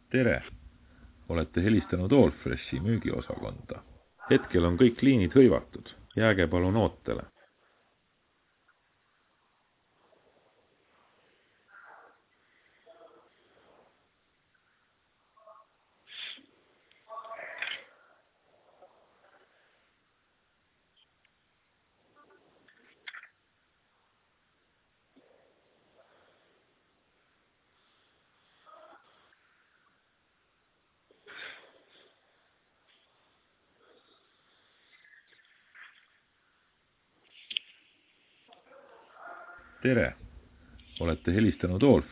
Tere! Olete helistanud Allfreshi müügiosakonda. Hetkel on kõik liinid hõivatud. Jääge palun ootele. Tere! Olete helistanud Allfreshi